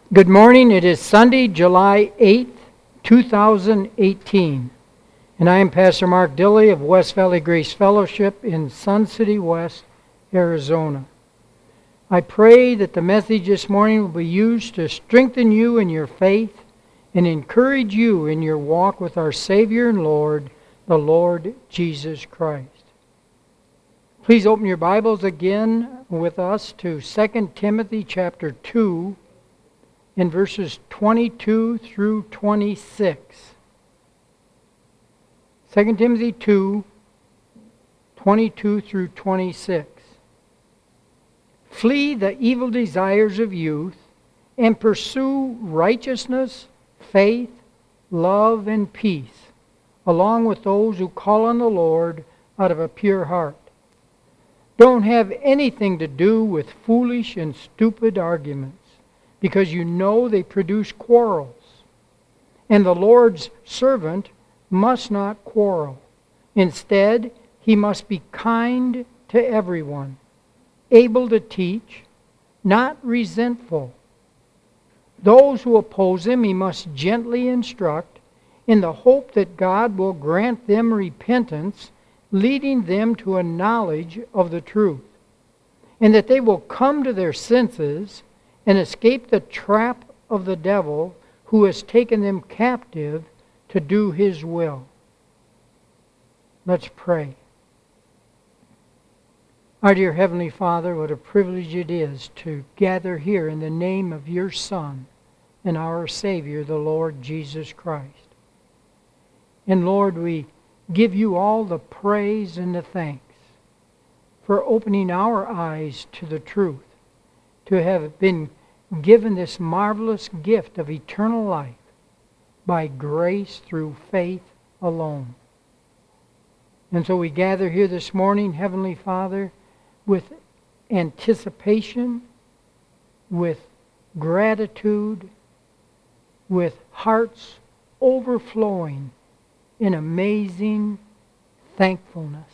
Good morning. It is Sunday, July 8th, 2018. And I am Pastor Mark Dilley of West Valley Grace Fellowship in Sun City West, Arizona. I pray that the message this morning will be used to strengthen you in your faith and encourage you in your walk with our Savior and Lord, the Lord Jesus Christ. Please open your Bibles again with us to 2 Timothy chapter 2 in verses 22 through 26. 2 Timothy 2, 22 through 26. Flee the evil desires of youth and pursue righteousness, faith, love, and peace, along with those who call on the Lord out of a pure heart. Don't have anything to do with foolish and stupid arguments, because you know they produce quarrels. And the Lord's servant must not quarrel. Instead, he must be kind to everyone, able to teach, not resentful. Those who oppose him he must gently instruct, in the hope that God will grant them repentance, leading them to a knowledge of the truth, and that they will come to their senses and escape the trap of the devil, who has taken them captive to do his will. Let's pray. Our dear Heavenly Father, what a privilege it is to gather here in the name of your Son and our Savior, the Lord Jesus Christ. And Lord, we give you all the praise and the thanks for opening our eyes to the truth, to have been given this marvelous gift of eternal life by grace through faith alone. And so we gather here this morning, Heavenly Father, with anticipation, with gratitude, with hearts overflowing in amazing thankfulness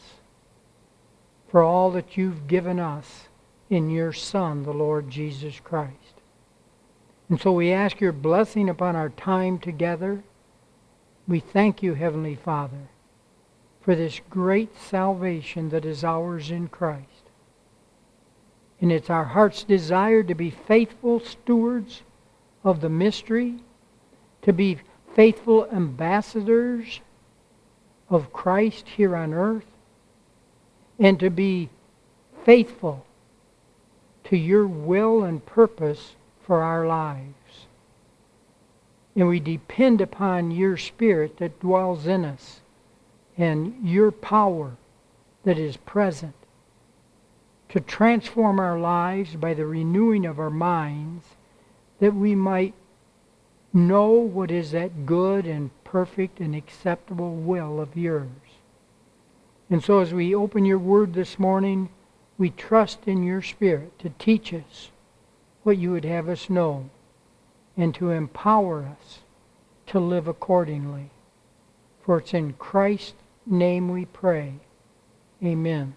for all that you've given us in your Son, the Lord Jesus Christ. And so we ask your blessing upon our time together. We thank you, Heavenly Father, for this great salvation that is ours in Christ. And it's our heart's desire to be faithful stewards of the mystery, to be faithful ambassadors of Christ here on earth, and to be faithful to your will and purpose for our lives. And we depend upon your Spirit that dwells in us and your power that is present to transform our lives by the renewing of our minds, that we might know what is that good and perfect and acceptable will of yours. And so as we open your word this morning, we trust in your Spirit to teach us what you would have us know, and to empower us to live accordingly. For it's in Christ's name we pray. Amen.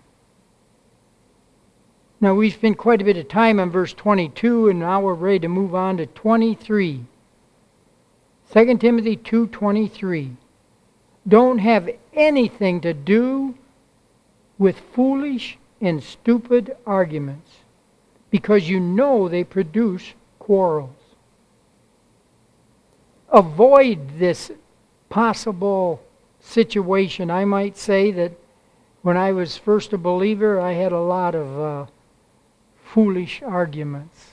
Now we spent quite a bit of time on verse 22, and now we're ready to move on to 23. 2 Timothy 2:23. Don't have anything to do with foolish and stupid arguments, because you know they produce quarrels. Avoid this possible situation. I might say that when I was first a believer, I had a lot of foolish arguments.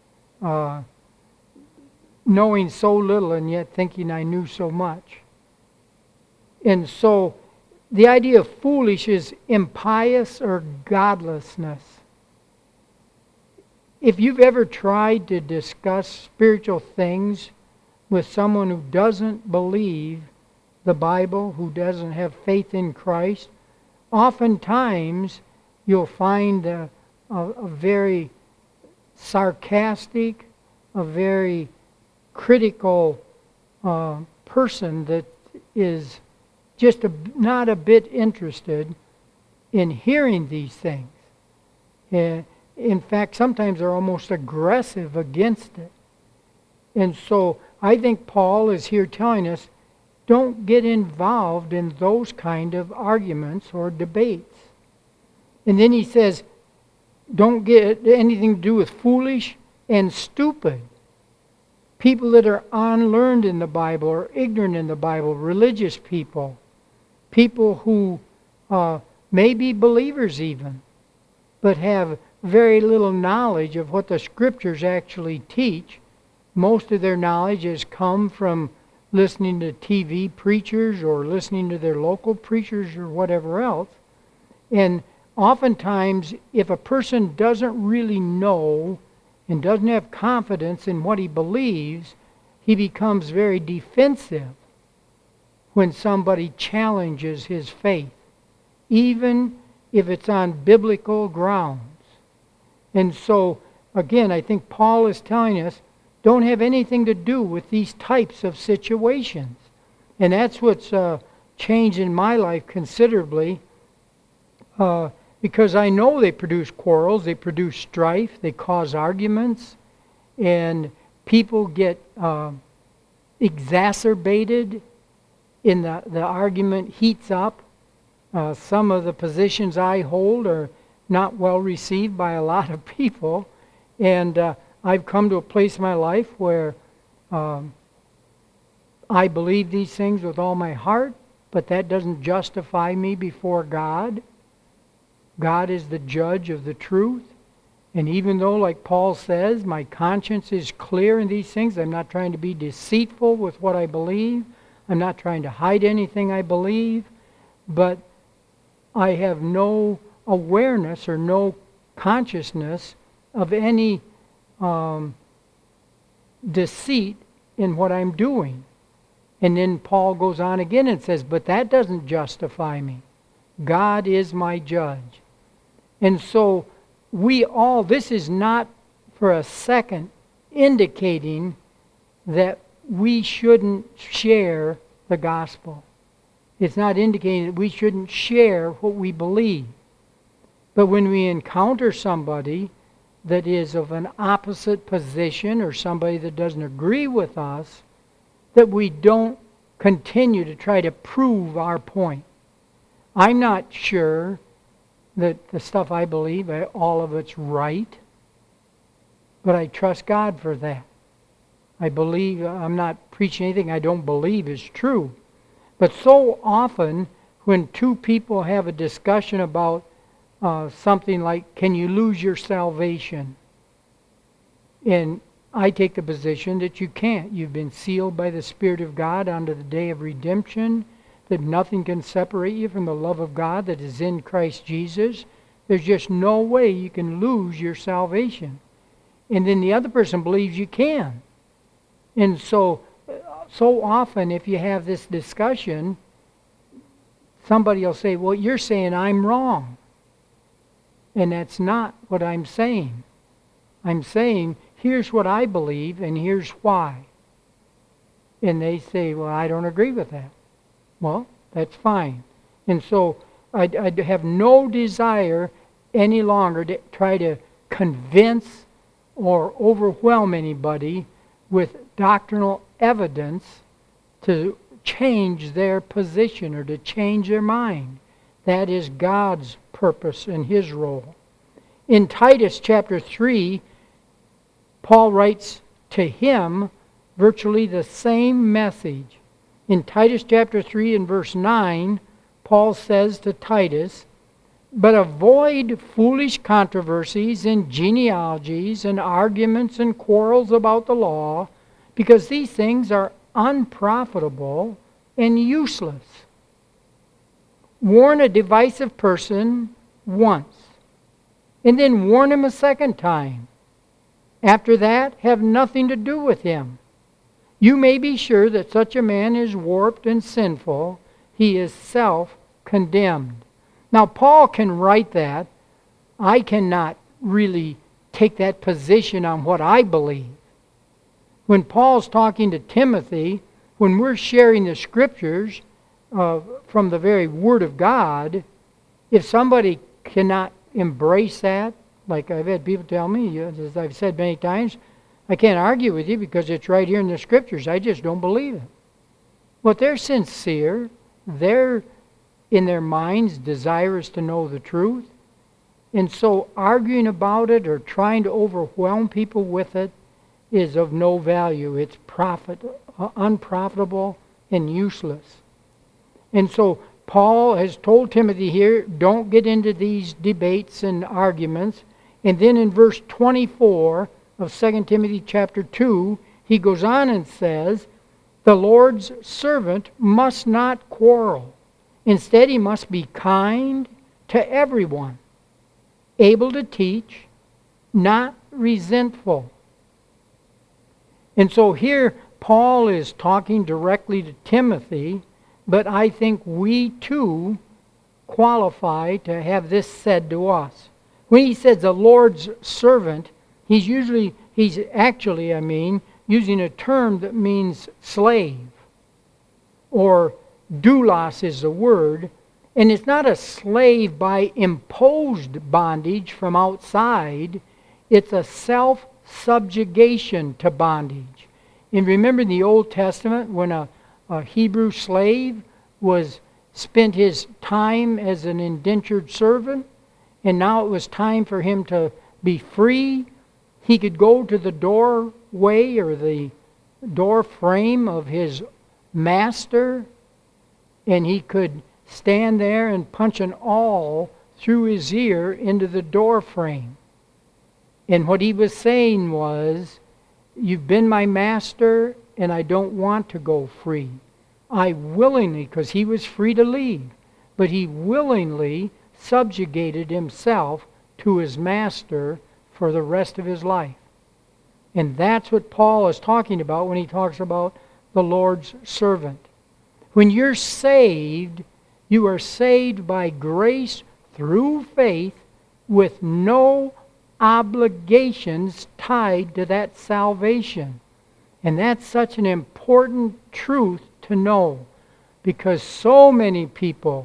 Knowing so little and yet thinking I knew so much. And so the idea of foolish is impious or godlessness. If you've ever tried to discuss spiritual things with someone who doesn't believe the Bible, who doesn't have faith in Christ, oftentimes you'll find a very sarcastic, a very critical person that is just not a bit interested in hearing these things. In fact, sometimes they're almost aggressive against it. And so I think Paul is here telling us, don't get involved in those kind of arguments or debates. And then he says, don't get anything to do with foolish and stupid. People that are unlearned in the Bible or ignorant in the Bible, religious people. People who may be believers even, but have very little knowledge of what the Scriptures actually teach. Most of their knowledge has come from listening to TV preachers or listening to their local preachers or whatever else. And oftentimes, if a person doesn't really know and doesn't have confidence in what he believes, he becomes very defensive when somebody challenges his faith, even if it's on biblical grounds. And so, again, I think Paul is telling us, don't have anything to do with these types of situations. And that's what's changed in my life considerably, because I know they produce quarrels, they produce strife, they cause arguments, and people get exacerbated in the argument heats up. Some of the positions I hold are not well received by a lot of people, and I've come to a place in my life where I believe these things with all my heart, but that doesn't justify me before God. God is the judge of the truth. And even though, like Paul says, my conscience is clear in these things, I'm not trying to be deceitful with what I believe. I'm not trying to hide anything I believe. But I have no awareness or no consciousness of any deceit in what I'm doing. And then Paul goes on again and says, but that doesn't justify me. God is my judge. And so this is not for a second indicating that we shouldn't share the gospel. It's not indicating that we shouldn't share what we believe. But when we encounter somebody that is of an opposite position or somebody that doesn't agree with us, that we don't continue to try to prove our point. I'm not sure that the stuff I believe, all of it's right, but I trust God for that. I believe, I'm not preaching anything I don't believe is true. But so often, when two people have a discussion about something like, can you lose your salvation? And I take the position that you can't. You've been sealed by the Spirit of God unto the day of redemption, that nothing can separate you from the love of God that is in Christ Jesus. There's just no way you can lose your salvation. And then the other person believes you can. And so often if you have this discussion, somebody will say, well, you're saying I'm wrong. And that's not what I'm saying. I'm saying, here's what I believe and here's why. And they say, well, I don't agree with that. Well, that's fine. And so I have no desire any longer to try to convince or overwhelm anybody with doctrinal evidence to change their position or to change their mind. That is God's purpose and His role. In Titus chapter 3, Paul writes to him virtually the same message. In Titus chapter 3 and verse 9, Paul says to Titus, but avoid foolish controversies and genealogies and arguments and quarrels about the law, because these things are unprofitable and useless. Warn a divisive person once, and then warn him a second time. After that, have nothing to do with him. You may be sure that such a man is warped and sinful. He is self-condemned. Now, Paul can write that. I cannot really take that position on what I believe. When Paul's talking to Timothy, when we're sharing the Scriptures from the very Word of God, if somebody cannot embrace that, like I've had people tell me, as I've said many times, I can't argue with you because it's right here in the Scriptures. I just don't believe it. But they're sincere. They're, in their minds, desirous to know the truth. And so arguing about it or trying to overwhelm people with it is of no value. It's unprofitable and useless. And so Paul has told Timothy here, don't get into these debates and arguments. And then in verse 24 of 2 Timothy chapter 2, he goes on and says, the Lord's servant must not quarrel. Instead, he must be kind to everyone, able to teach, not resentful. And so here, Paul is talking directly to Timothy, but I think we too qualify to have this said to us. When he says the Lord's servant, he's actually using a term that means slave, or doulos is the word, and it's not a slave by imposed bondage from outside, it's a self-subjugation to bondage. And remember in the Old Testament when a Hebrew slave spent his time as an indentured servant, and now it was time for him to be free. He could go to the doorway or the door frame of his master, and he could stand there and punch an awl through his ear into the door frame. And what he was saying was, you've been my master and I don't want to go free. I willingly, because he was free to leave, but he willingly subjugated himself to his master for the rest of his life. And that's what Paul is talking about when he talks about the Lord's servant. When you're saved, you are saved by grace through faith with no obligations tied to that salvation. And that's such an important truth to know, because so many people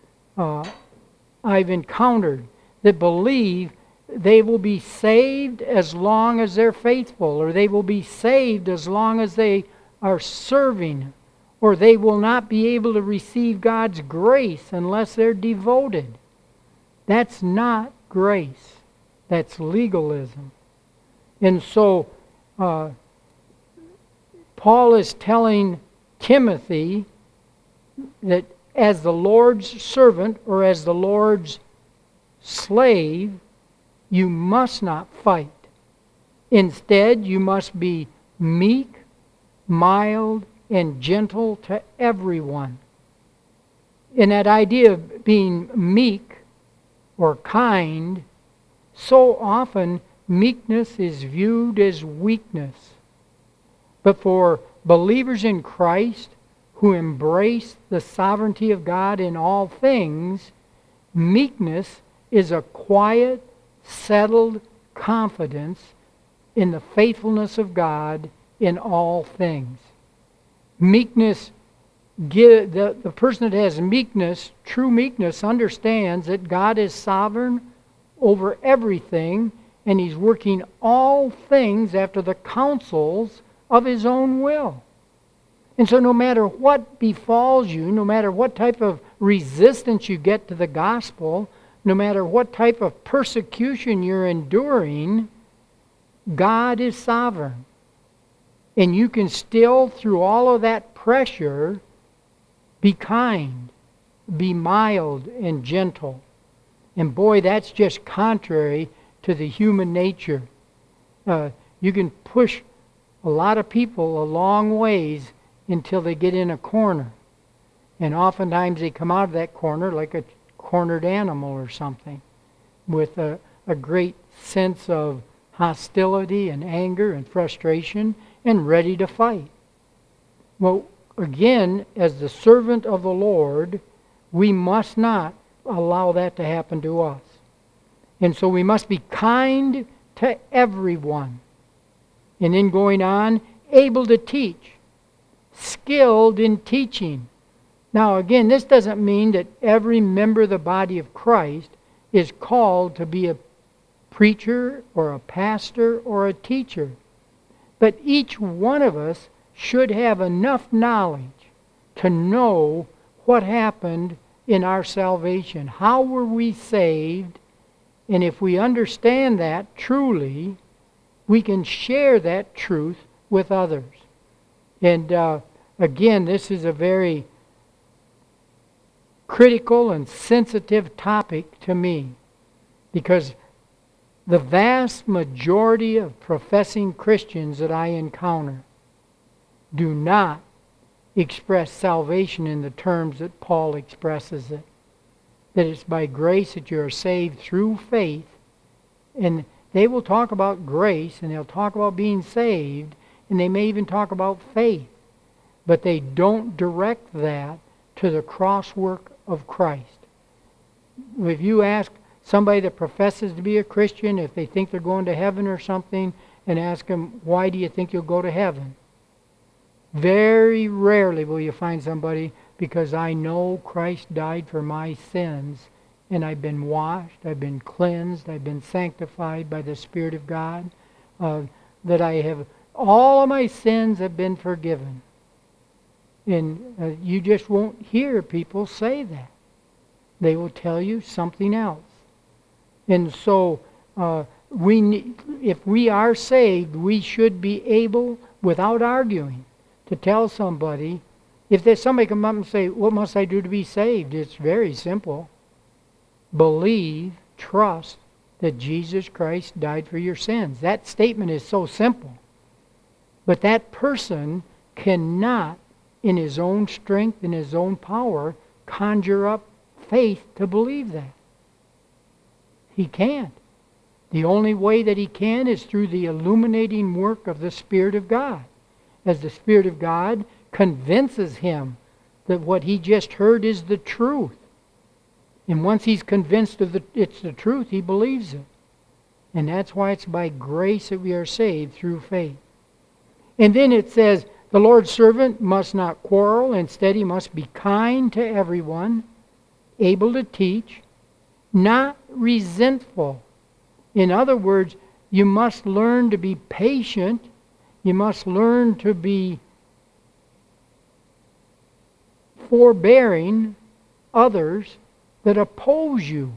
I've encountered that believe they will be saved as long as they're faithful, or they will be saved as long as they are serving, or they will not be able to receive God's grace unless they're devoted. That's not grace. That's legalism. And so Paul is telling Timothy that as the Lord's servant or as the Lord's slave, you must not fight. Instead, you must be meek, mild, and gentle to everyone. And that idea of being meek or kind, so often meekness is viewed as weakness. But for believers in Christ who embrace the sovereignty of God in all things, meekness is a quiet, settled confidence in the faithfulness of God in all things. Meekness, the person that has meekness, true meekness, understands that God is sovereign over everything, and He's working all things after the counsels of His own will. And so no matter what befalls you, no matter what type of resistance you get to the gospel, no matter what type of persecution you're enduring, God is sovereign. And you can still, through all of that pressure, be kind, be mild and gentle. And boy, that's just contrary to the human nature. You can push a lot of people a long ways until they get in a corner. And oftentimes they come out of that corner like a cornered animal or something, with a great sense of hostility and anger and frustration and ready to fight. Well, again, as the servant of the Lord, we must not allow that to happen to us. And so we must be kind to everyone. And then going on, able to teach, skilled in teaching. Now again, this doesn't mean that every member of the body of Christ is called to be a preacher or a pastor or a teacher. But each one of us should have enough knowledge to know what happened in our salvation. How were we saved? And if we understand that truly, we can share that truth with others. And again, this is a very critical and sensitive topic to me, because the vast majority of professing Christians that I encounter do not express salvation in the terms that Paul expresses it. That it's by grace that you are saved through faith. And they will talk about grace, and they'll talk about being saved, and they may even talk about faith. But they don't direct that to the cross work of Christ. If you ask somebody that professes to be a Christian if they think they're going to heaven or something, and ask them, why do you think you'll go to heaven? Very rarely will you find somebody, because I know Christ died for my sins, and I've been washed, I've been cleansed, I've been sanctified by the Spirit of God, that I have, all of my sins have been forgiven. And you just won't hear people say that. They will tell you something else. And so, if we are saved, we should be able, without arguing, to tell somebody, if there's somebody come up and say, what must I do to be saved? It's very simple. Believe, trust that Jesus Christ died for your sins. That statement is so simple. But that person cannot, in his own strength, in his own power, conjure up faith to believe that. He can't. The only way that he can is through the illuminating work of the Spirit of God. As the Spirit of God convinces him that what he just heard is the truth. And once he's convinced of it's the truth, he believes it. And that's why it's by grace that we are saved through faith. And then it says, the Lord's servant must not quarrel. Instead, he must be kind to everyone, able to teach, not resentful. In other words, you must learn to be patient. You must learn to be forbearing others that oppose you.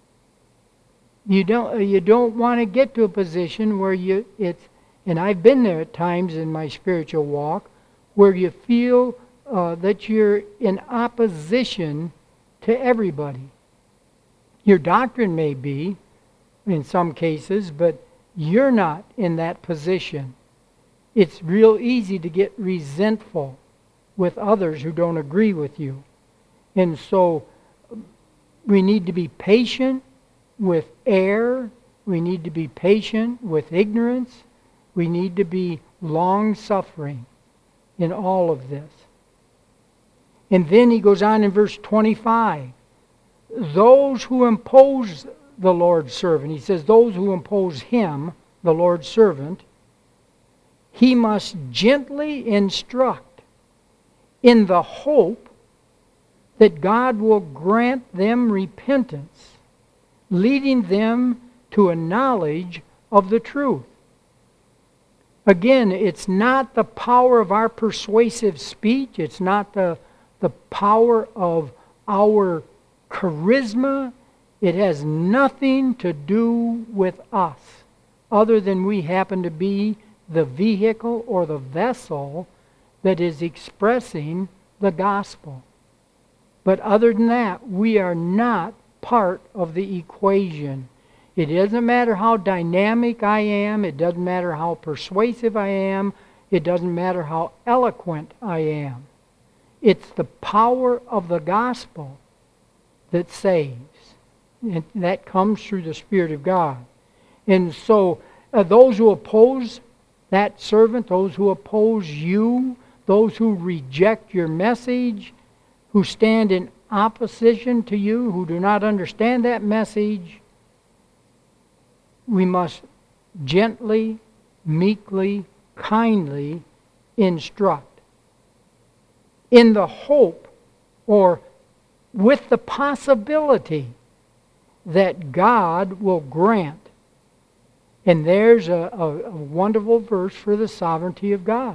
You don't want to get to a position where and I've been there at times in my spiritual walk, where you feel that you're in opposition to everybody. Your doctrine may be, in some cases, but you're not in that position. It's real easy to get resentful with others who don't agree with you. And so we need to be patient with error. We need to be patient with ignorance. We need to be long-suffering in all of this. And then he goes on in verse 25. Those who impose the Lord's servant, he says, those who impose him, the Lord's servant, he must gently instruct in the hope that God will grant them repentance, leading them to a knowledge of the truth. Again, it's not the power of our persuasive speech. It's not the power of our charisma. It has nothing to do with us, other than we happen to be the vehicle or the vessel that is expressing the gospel. But other than that, we are not part of the equation. It doesn't matter how dynamic I am. It doesn't matter how persuasive I am. It doesn't matter how eloquent I am. It's the power of the gospel that saves. And that comes through the Spirit of God. And so those who oppose that servant, those who oppose you, those who reject your message, who stand in opposition to you, who do not understand that message, we must gently, meekly, kindly instruct. In the hope, or with the possibility, that God will grant And there's a wonderful verse for the sovereignty of God.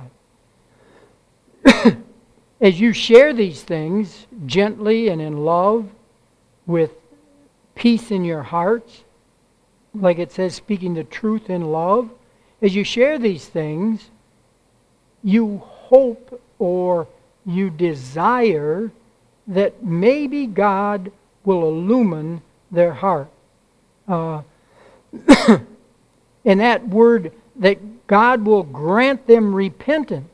As you share these things gently and in love, with peace in your hearts, like it says, speaking the truth in love, as you share these things, you hope or you desire that maybe God will illumine their heart. And that word, that God will grant them repentance.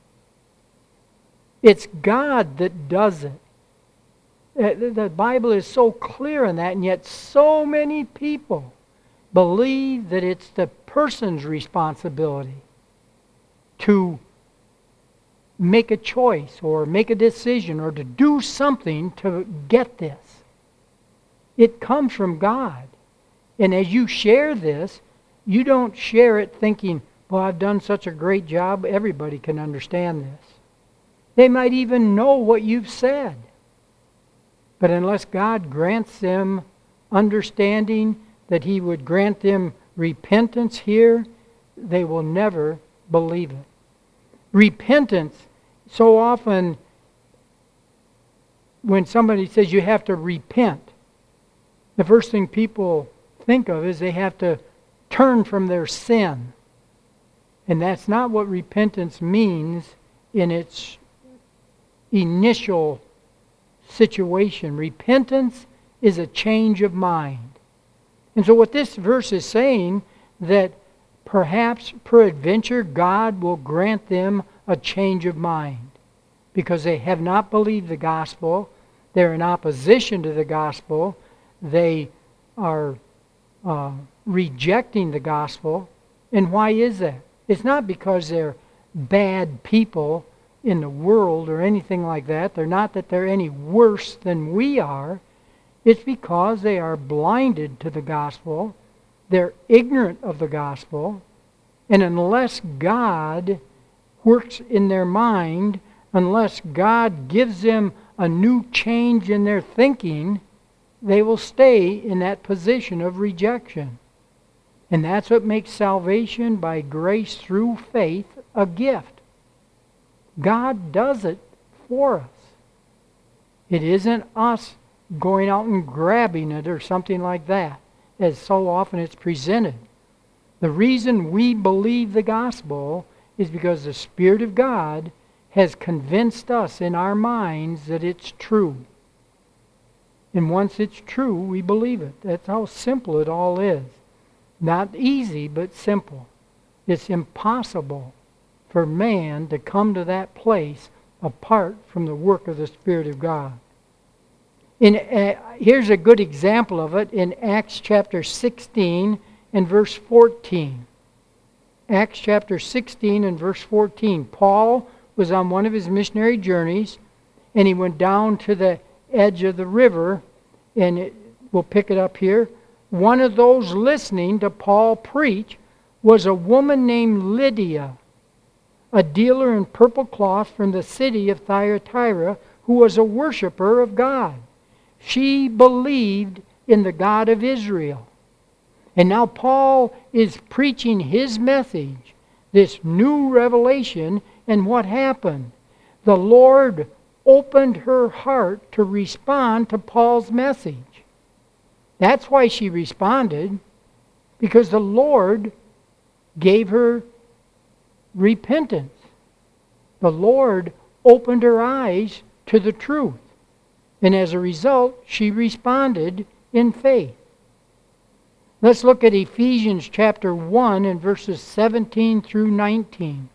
It's God that does it. The Bible is so clear in that, and yet so many people believe that it's the person's responsibility to make a choice or make a decision or to do something to get this. It comes from God. And as you share this, you don't share it thinking, well, I've done such a great job, everybody can understand this. They might even know what you've said. But unless God grants them understanding, that He would grant them repentance here, they will never believe it. Repentance, so often when somebody says you have to repent, the first thing people think of is they have to turn from their sin. And that's not what repentance means in its initial situation. Repentance is a change of mind. And so what this verse is saying, that perhaps peradventure God will grant them a change of mind because they have not believed the gospel, they're in opposition to the gospel, they are rejecting the gospel. And why is that? It's not because they're bad people in the world or anything like that. They're not that they're any worse than we are. It's because they are blinded to the gospel. They're ignorant of the gospel. And unless God works in their mind, unless God gives them a new change in their thinking, they will stay in that position of rejection. And that's what makes salvation by grace through faith a gift. God does it for us. It isn't us going out and grabbing it or something like that, as so often it's presented. The reason we believe the gospel is because the Spirit of God has convinced us in our minds that it's true. And once it's true, we believe it. That's how simple it all is. Not easy, but simple. It's impossible for man to come to that place apart from the work of the Spirit of God. Here's a good example of it in Acts chapter 16 and verse 14. Acts chapter 16 and verse 14. Paul was on one of his missionary journeys, and he went down to the edge of the river, and we'll pick it up here. One of those listening to Paul preach was a woman named Lydia, a dealer in purple cloth from the city of Thyatira, who was a worshiper of God. She believed in the God of Israel. And now Paul is preaching his message, this new revelation, and what happened? The Lord opened her heart to respond to Paul's message. That's why she responded, because the Lord gave her repentance. The Lord opened her eyes to the truth. And as a result, she responded in faith. Let's look at Ephesians chapter 1 and verses 17 through 19.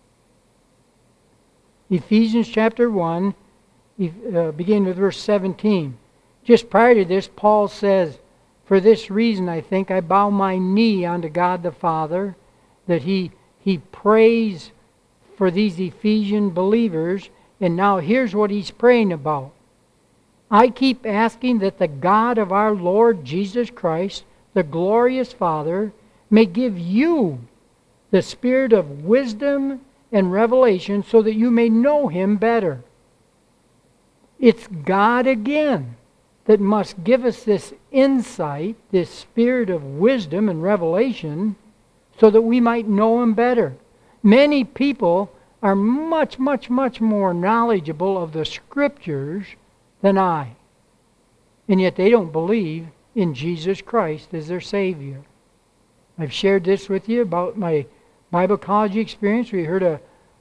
Ephesians chapter 1, beginning with verse 17. Just prior to this, Paul says, "For this reason, I think, I bow my knee unto God the Father," that he prays for these Ephesian believers. And now here's what he's praying about. "I keep asking that the God of our Lord Jesus Christ, the glorious Father, may give you the spirit of wisdom and revelation so that you may know Him better." It's God again that must give us this insight, this spirit of wisdom and revelation, so that we might know Him better. Many people are much, much, much more knowledgeable of the Scriptures than I. And yet they don't believe in Jesus Christ as their Savior. I've shared this with you about my Bible college experience. We heard a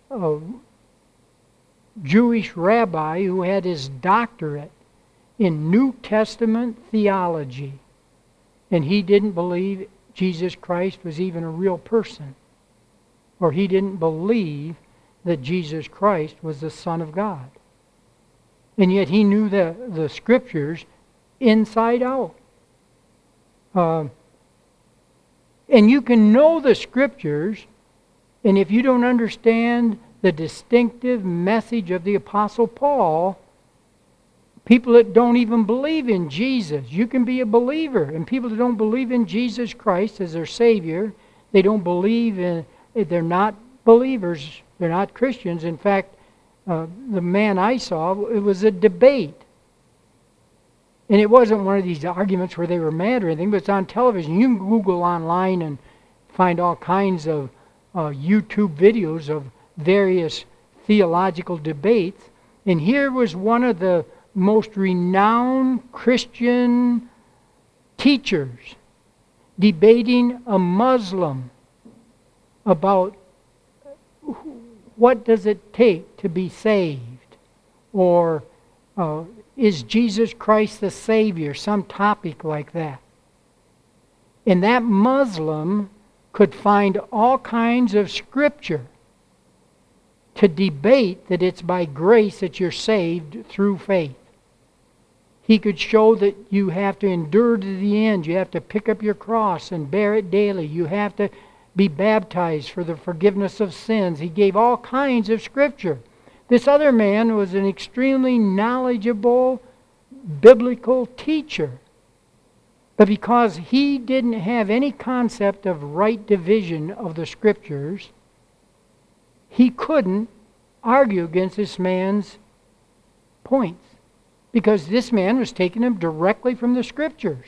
Jewish rabbi who had his doctorate in New Testament theology. And he didn't believe Jesus Christ was even a real person. Or he didn't believe that Jesus Christ was the Son of God. And yet he knew the Scriptures inside out. And you can know the Scriptures, and if you don't understand the distinctive message of the Apostle Paul, people that don't even believe in Jesus, you can be a believer. And people that don't believe in Jesus Christ as their Savior, they don't believe in, they're not believers, they're not Christians. In fact, the man I saw, it was a debate. And it wasn't one of these arguments where they were mad or anything, but it's on television. You can Google online and find all kinds of YouTube videos of various theological debates. And here was one of the most renowned Christian teachers debating a Muslim about what does it take to be saved, or is Jesus Christ the Savior, some topic like that. And that Muslim could find all kinds of Scripture to debate that it's by grace that you're saved through faith. He could show that you have to endure to the end. You have to pick up your cross and bear it daily. You have to be baptized for the forgiveness of sins. He gave all kinds of Scripture. This other man was an extremely knowledgeable biblical teacher. But because he didn't have any concept of right division of the Scriptures, he couldn't argue against this man's points, because this man was taking them directly from the Scriptures.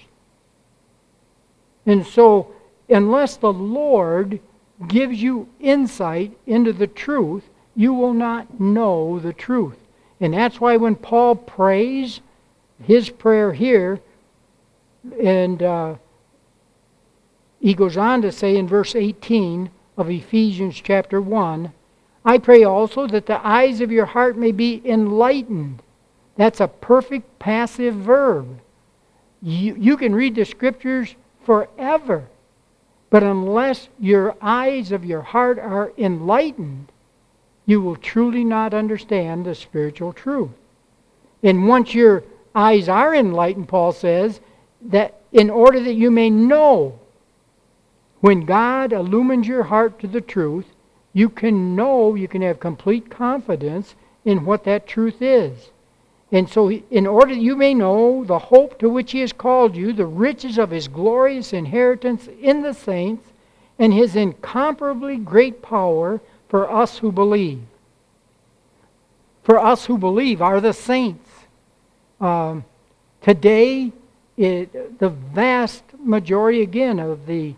And so, unless the Lord gives you insight into the truth, you will not know the truth. And that's why when Paul prays, his prayer here, and he goes on to say in verse 18 of Ephesians chapter 1, I pray also that the eyes of your heart may be enlightened. That's a perfect passive verb. You can read the Scriptures forever, but unless your eyes of your heart are enlightened, you will truly not understand the spiritual truth. And once your eyes are enlightened, Paul says, that in order that you may know, when God illumines your heart to the truth, you can know, you can have complete confidence in what that truth is. And so, in order that you may know the hope to which He has called you, the riches of His glorious inheritance in the saints, and His incomparably great power for us who believe. For us who believe are the saints. Today, the vast majority, again, of the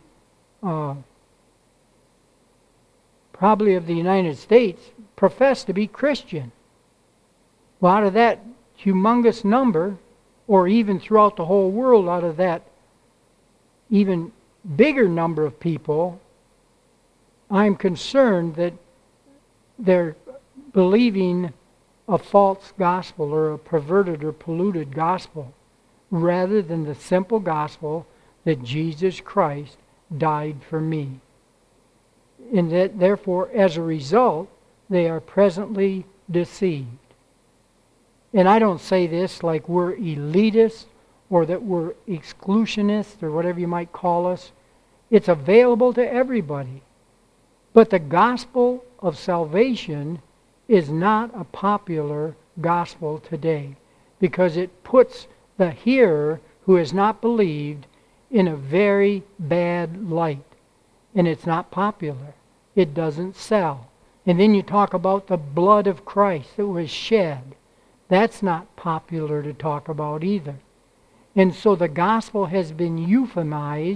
probably of the United States profess to be Christian. Well, out of that humongous number, or even throughout the whole world, out of that even bigger number of people, I'm concerned that they're believing a false gospel or a perverted or polluted gospel, rather than the simple gospel that Jesus Christ died for me. And that therefore, as a result, they are presently deceived. And I don't say this like we're elitists or that we're exclusionists or whatever you might call us. It's available to everybody. But the gospel of salvation is not a popular gospel today, because it puts the hearer who has not believed in a very bad light. And it's not popular. It doesn't sell. And then you talk about the blood of Christ that was shed. That's not popular to talk about either. And so the gospel has been euphemized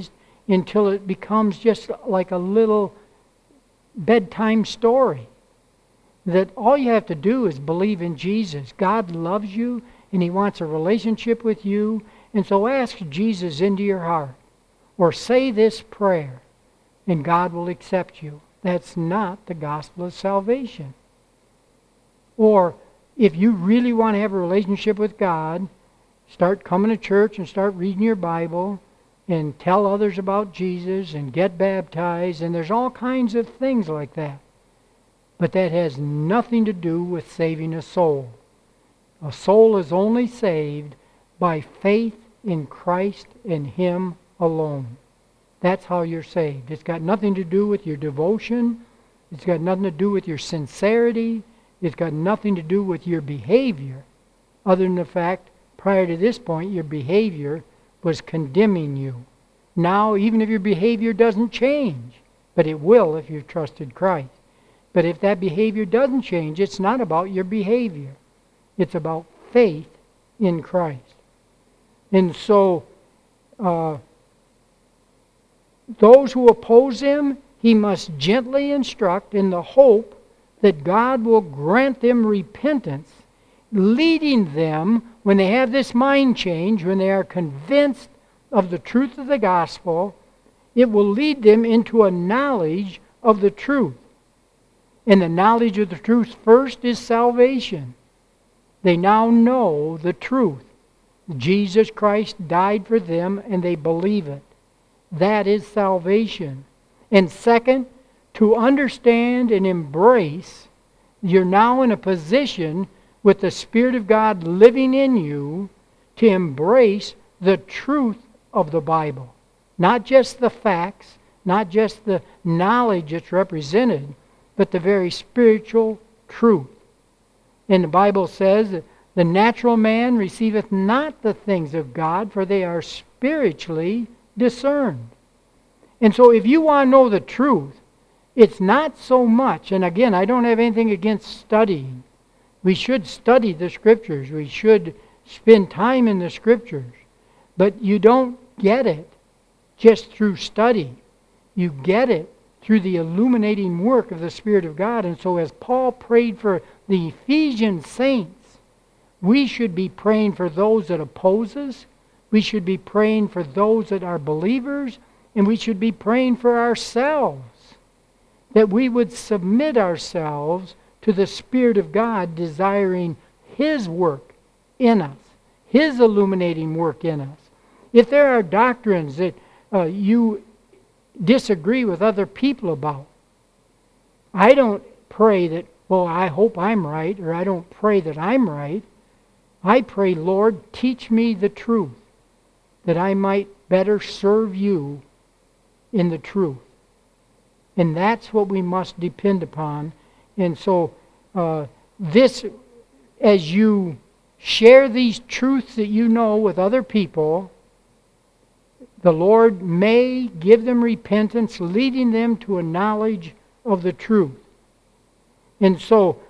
until it becomes just like a little bedtime story. That all you have to do is believe in Jesus. God loves you and He wants a relationship with you. And so ask Jesus into your heart. Or say this prayer and God will accept you. That's not the gospel of salvation. Or if you really want to have a relationship with God, start coming to church and start reading your Bible and tell others about Jesus and get baptized. And there's all kinds of things like that. But that has nothing to do with saving a soul. A soul is only saved by faith in Christ and Him alone. That's how you're saved. It's got nothing to do with your devotion. It's got nothing to do with your sincerity. It's got nothing to do with your behavior, other than the fact, prior to this point, your behavior was condemning you. Now, even if your behavior doesn't change, but it will if you've trusted Christ. But if that behavior doesn't change, it's not about your behavior. It's about faith in Christ. And so, those who oppose Him, He must gently instruct in the hope that God will grant them repentance, leading them, when they have this mind change, when they are convinced of the truth of the gospel, it will lead them into a knowledge of the truth. And the knowledge of the truth first is salvation. They now know the truth. Jesus Christ died for them and they believe it. That is salvation. And second, to understand and embrace, you're now in a position with the Spirit of God living in you to embrace the truth of the Bible. Not just the facts, not just the knowledge that's represented, but the very spiritual truth. And the Bible says that the natural man receiveth not the things of God, for they are spiritually discerned. And so if you want to know the truth, it's not so much, and again, I don't have anything against studying. We should study the Scriptures. We should spend time in the Scriptures. But you don't get it just through study. You get it through the illuminating work of the Spirit of God. And so as Paul prayed for the Ephesian saints, we should be praying for those that oppose us. We should be praying for those that are believers. And we should be praying for ourselves. That we would submit ourselves to the Spirit of God, desiring His work in us. His illuminating work in us. If there are doctrines that you disagree with other people about, I don't pray that, well, I hope I'm right, or I don't pray that I'm right. I pray, Lord, teach me the truth, that I might better serve you in the truth. And that's what we must depend upon. And so, this, as you share these truths that you know with other people, the Lord may give them repentance, leading them to a knowledge of the truth. And so,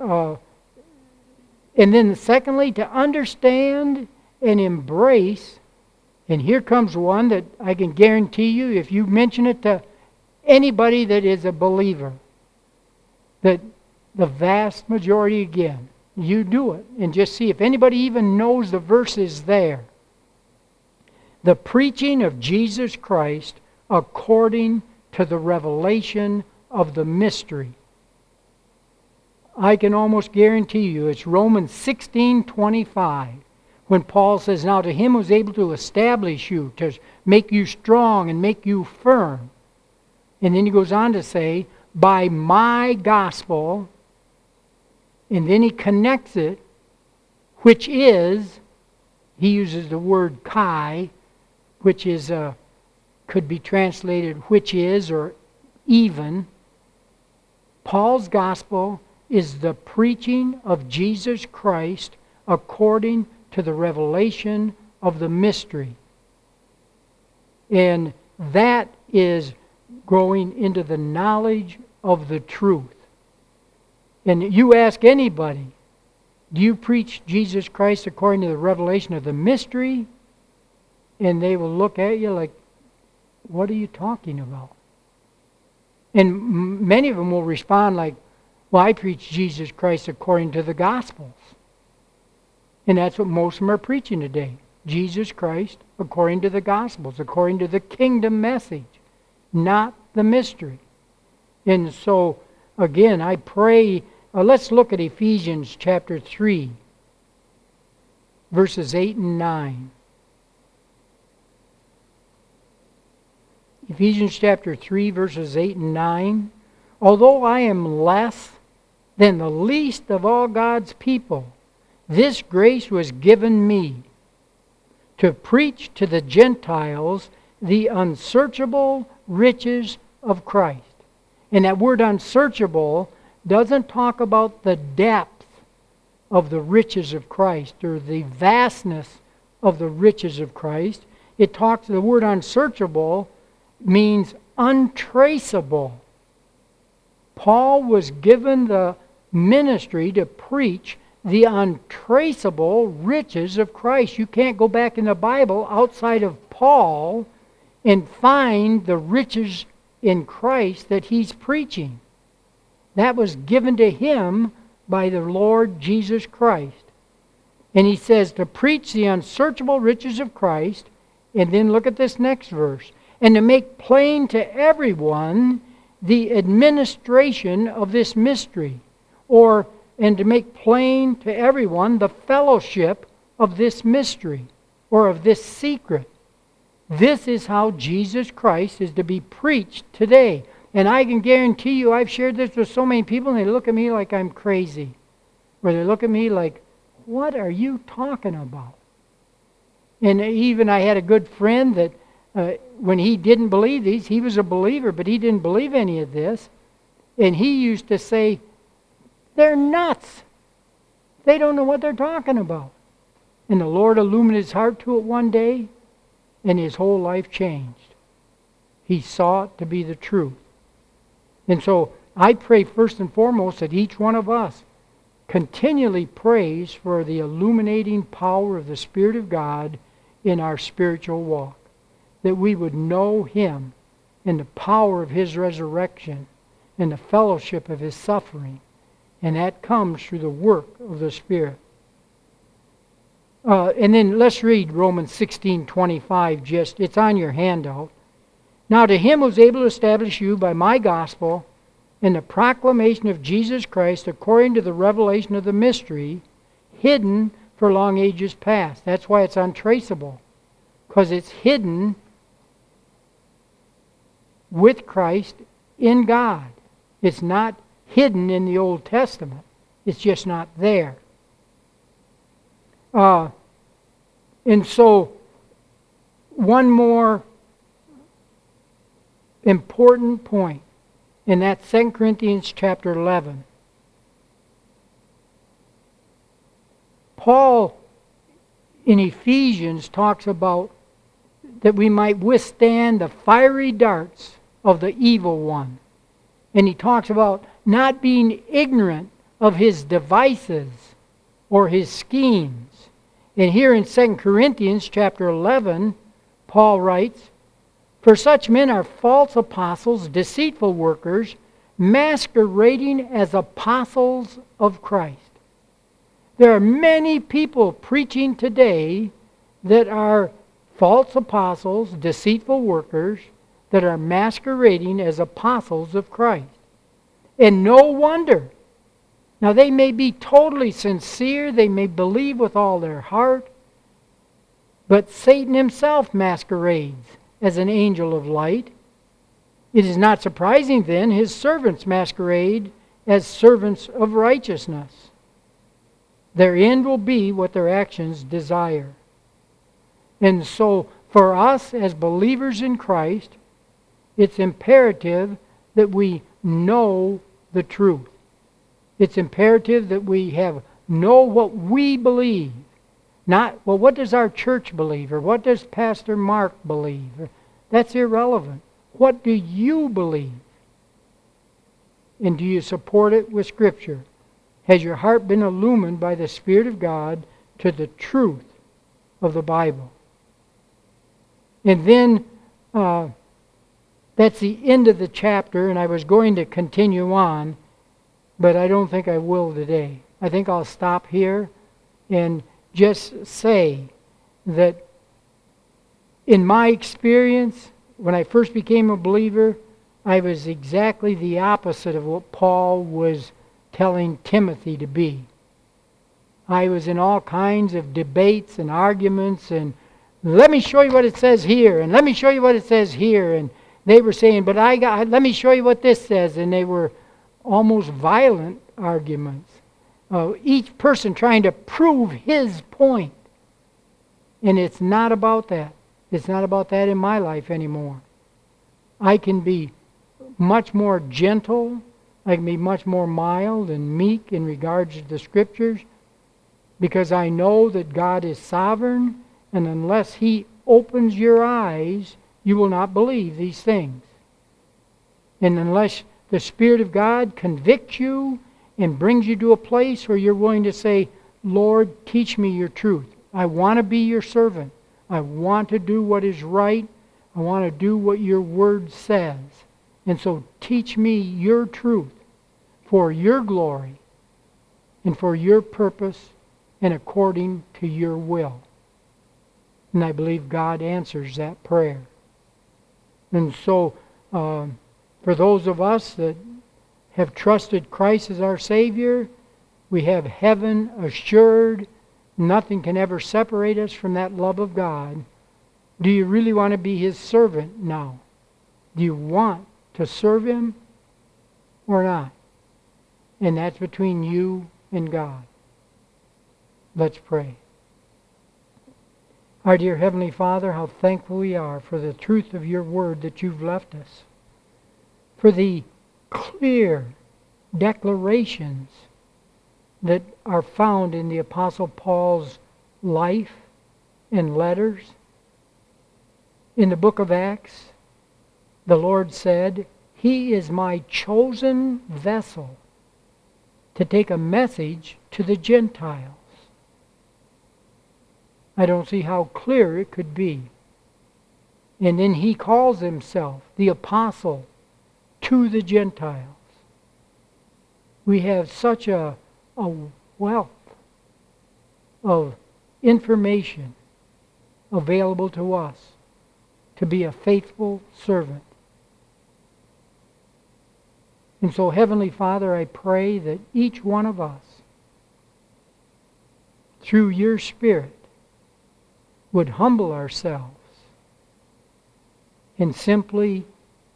and then secondly, to understand and embrace, and here comes one that I can guarantee you, if you mention it to anybody that is a believer, that the vast majority, again, you do it and just see if anybody even knows the verses there. The preaching of Jesus Christ according to the revelation of the mystery. I can almost guarantee you it's Romans 16:25 when Paul says, now to Him who is able to establish you, to make you strong and make you firm. And then he goes on to say, by my gospel, and then he connects it, which is, he uses the word kai, which is could be translated which is or even. Paul's gospel is the preaching of Jesus Christ according to the revelation of the mystery. And that is growing into the knowledge of the truth. And you ask anybody, do you preach Jesus Christ according to the revelation of the mystery? And they will look at you like, what are you talking about? And many of them will respond like, well, I preach Jesus Christ according to the Gospels. And that's what most of them are preaching today. Jesus Christ according to the Gospels, according to the kingdom message, not the mystery. And so, again, I pray, let's look at Ephesians chapter 3, verses 8 and 9. Ephesians chapter 3, verses 8 and 9. Although I am less than the least of all God's people, this grace was given me to preach to the Gentiles the unsearchable riches of Christ. And that word unsearchable doesn't talk about the depth of the riches of Christ or the vastness of the riches of Christ. The word unsearchable means untraceable. Paul was given the ministry to preach the untraceable riches of Christ. You can't go back in the Bible outside of Paul and find the riches in Christ that he's preaching. That was given to him by the Lord Jesus Christ. And he says to preach the unsearchable riches of Christ, and then look at this next verse, and to make plain to everyone the administration of this mystery, and to make plain to everyone the fellowship of this mystery, or of this secret. This is how Jesus Christ is to be preached today. And I can guarantee you, I've shared this with so many people, and they look at me like I'm crazy. Or they look at me like, what are you talking about? And even I had a good friend that when he didn't believe these, he was a believer, but he didn't believe any of this. And he used to say, they're nuts. They don't know what they're talking about. And the Lord illuminated his heart to it one day, and his whole life changed. He saw it to be the truth. And so I pray first and foremost that each one of us continually prays for the illuminating power of the Spirit of God in our spiritual walk. That we would know Him and the power of His resurrection and the fellowship of His suffering. And that comes through the work of the Spirit. And then let's read Romans 16:25. It's on your handout. Now to Him who is able to establish you by my gospel and the proclamation of Jesus Christ according to the revelation of the mystery, hidden for long ages past. That's why it's untraceable. Because it's hidden with Christ in God. It's not hidden in the Old Testament. It's just not there. And so, one more important point, and that's 2 Corinthians chapter 11. Paul in Ephesians talks about that we might withstand the fiery darts of the evil one. And he talks about not being ignorant of his devices or his schemes. And here in 2 Corinthians chapter 11, Paul writes, for such men are false apostles, deceitful workers, masquerading as apostles of Christ. There are many people preaching today that are false apostles, deceitful workers, that are masquerading as apostles of Christ. And no wonder. Now they may be totally sincere, they may believe with all their heart, but Satan himself masquerades as an angel of light. It is not surprising then his servants masquerade as servants of righteousness. Their end will be what their actions desire. And so for us as believers in Christ, it's imperative that we know the truth. It's imperative that we know what we believe. Not, well, what does our church believe? Or what does Pastor Mark believe? That's irrelevant. What do you believe? And do you support it with Scripture? Has your heart been illumined by the Spirit of God to the truth of the Bible? And then That's the end of the chapter, and I was going to continue on, but I don't think I will today. I think I'll stop here and just say that in my experience, when I first became a believer, I was exactly the opposite of what Paul was telling Timothy to be. I was in all kinds of debates and arguments, and let me show you what it says here, and let me show you what it says here, and they were saying, but let me show you what this says, and they were almost violent arguments. Each person trying to prove his point. And it's not about that. It's not about that in my life anymore. I can be much more gentle. I can be much more mild and meek in regards to the Scriptures, because I know that God is sovereign, and unless He opens your eyes, you will not believe these things. And unless the Spirit of God convicts you and brings you to a place where you're willing to say, Lord, teach me your truth. I want to be your servant. I want to do what is right. I want to do what your word says. And so teach me your truth for your glory and for your purpose and according to your will. And I believe God answers that prayer. And so for those of us that have trusted Christ as our Savior, we have heaven assured. Nothing can ever separate us from that love of God. Do you really want to be His servant now? Do you want to serve Him or not? And that's between you and God. Let's pray. Our dear Heavenly Father, how thankful we are for the truth of your word that you've left us. For the clear declarations that are found in the Apostle Paul's life and letters. In the book of Acts, the Lord said, He is my chosen vessel to take a message to the Gentiles. I don't see how clear it could be. And then He calls Himself the apostle to the Gentiles. We have such a wealth of information available to us to be a faithful servant. And so, Heavenly Father, I pray that each one of us, through your Spirit, would humble ourselves and simply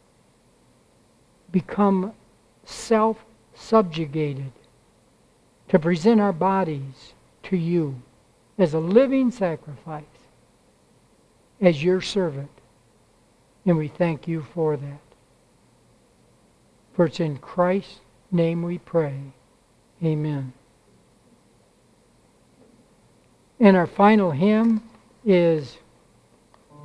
become self-subjugated to present our bodies to you as a living sacrifice, as your servant. And we thank you for that. For it's in Christ's name we pray. Amen. And our final hymn is